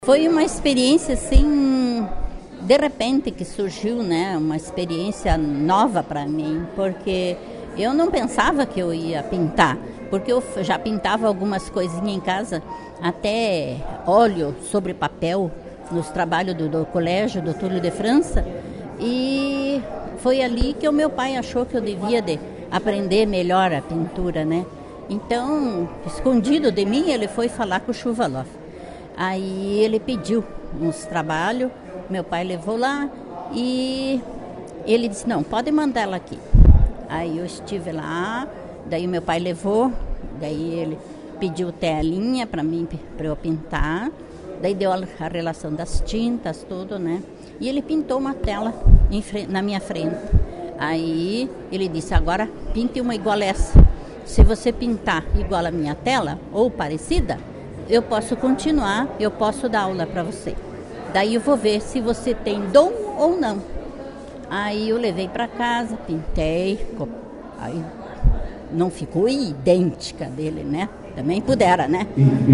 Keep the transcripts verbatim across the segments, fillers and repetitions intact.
Foi uma experiência assim, de repente que surgiu, né? Uma experiência nova para mim, porque eu não pensava que eu ia pintar, porque eu já pintava algumas coisinhas em casa, até óleo sobre papel, nos trabalhos do, do colégio, do Túlio de França, e foi ali que o meu pai achou que eu devia de aprender melhor a pintura, né? Então, escondido de mim, ele foi falar com o Schuvaloff. Aí ele pediu uns trabalhos, meu pai levou lá e ele disse, não, pode mandar ela aqui. Aí eu estive lá, daí meu pai levou, daí ele pediu telinha para mim, para eu pintar, daí deu a, a relação das tintas, tudo, né? E ele pintou uma tela em frente, na minha frente. Aí ele disse, agora pinte uma igual essa. Se você pintar igual a minha tela, ou parecida, eu posso continuar, eu posso dar aula para você. Daí eu vou ver se você tem dom ou não. Aí eu levei para casa, pintei, aí não ficou idêntica dele, né? Também pudera, né?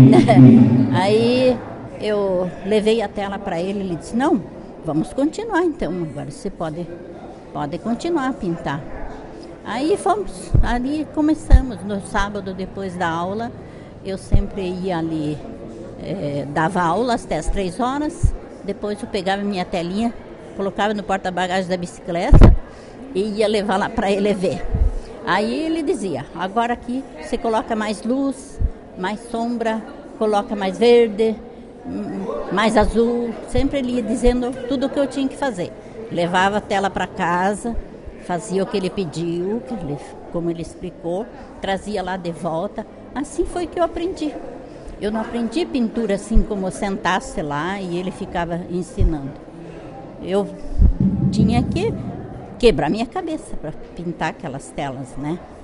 Aí eu levei a tela para ele, ele disse, não, vamos continuar então, agora você pode, pode continuar a pintar. Aí fomos, ali começamos, no sábado depois da aula, eu sempre ia ali, é, dava aula até as três horas, depois eu pegava minha telinha, colocava no porta-bagagens da bicicleta e ia levar lá para ele ver. Aí ele dizia, agora aqui você coloca mais luz, mais sombra, coloca mais verde, mais azul, sempre ele ia dizendo tudo o que eu tinha que fazer. Levava a tela para casa, fazia o que ele pediu, como ele explicou, trazia lá de volta. Assim foi que eu aprendi. Eu não aprendi pintura assim como sentasse lá e ele ficava ensinando. Eu tinha que quebrar minha cabeça para pintar aquelas telas, né?